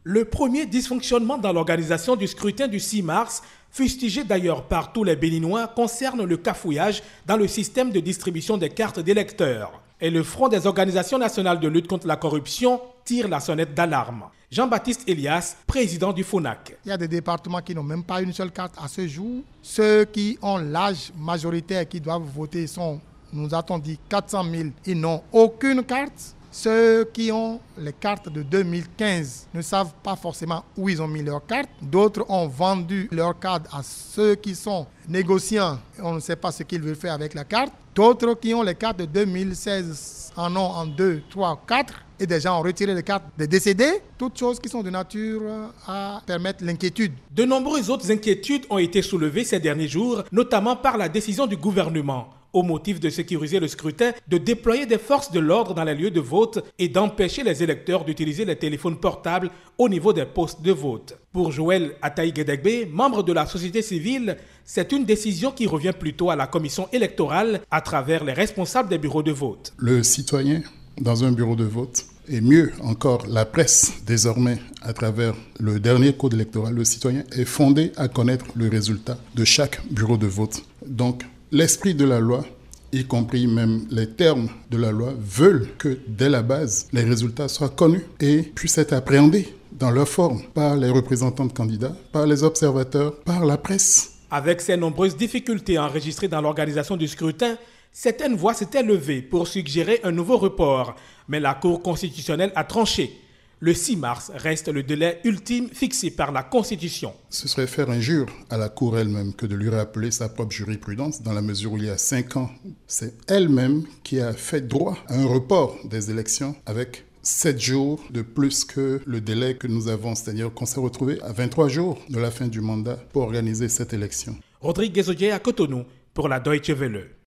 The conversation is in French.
Le premier dysfonctionnement dans l'organisation du scrutin du 6 mars, fustigé d'ailleurs par tous les Béninois, concerne le cafouillage dans le système de distribution des cartes d'électeurs. Et le Front des organisations nationales de lutte contre la corruption tire la sonnette d'alarme. Jean-Baptiste Elias, président du FONAC. Il y a des départements qui n'ont même pas une seule carte à ce jour. Ceux qui ont l'âge majoritaire qui doivent voter sont, nous a-t-on dit, 400 000. Ils n'ont aucune carte. Ceux qui ont les cartes de 2015 ne savent pas forcément où ils ont mis leurs cartes. D'autres ont vendu leurs cartes à ceux qui sont négociants. On ne sait pas ce qu'ils veulent faire avec la carte. D'autres qui ont les cartes de 2016 en ont en 2, 3, 4. Et des gens ont retiré les cartes des décédés. Toutes choses qui sont de nature à permettre l'inquiétude. De nombreuses autres inquiétudes ont été soulevées ces derniers jours, notamment par la décision du gouvernement, au motif de sécuriser le scrutin, de déployer des forces de l'ordre dans les lieux de vote et d'empêcher les électeurs d'utiliser les téléphones portables au niveau des postes de vote. Pour Joël Ataï-Guédegbe, membre de la société civile, c'est une décision qui revient plutôt à la commission électorale à travers les responsables des bureaux de vote. Le citoyen dans un bureau de vote, et mieux encore la presse désormais à travers le dernier code électoral, le citoyen est fondé à connaître le résultat de chaque bureau de vote. Donc, l'esprit de la loi, y compris même les termes de la loi, veulent que dès la base, les résultats soient connus et puissent être appréhendés dans leur forme par les représentants de candidats, par les observateurs, par la presse. Avec ces nombreuses difficultés enregistrées dans l'organisation du scrutin, certaines voix s'étaient levées pour suggérer un nouveau report, mais la Cour constitutionnelle a tranché. Le 6 mars reste le délai ultime fixé par la Constitution. Ce serait faire injure à la Cour elle-même que de lui rappeler sa propre jurisprudence, dans la mesure où il y a 5 ans, c'est elle-même qui a fait droit à un report des élections avec 7 jours de plus que le délai que nous avons, c'est-à-dire qu'on s'est retrouvé à 23 jours de la fin du mandat pour organiser cette élection. Rodrigue Guézodier à Cotonou pour la Deutsche Welle.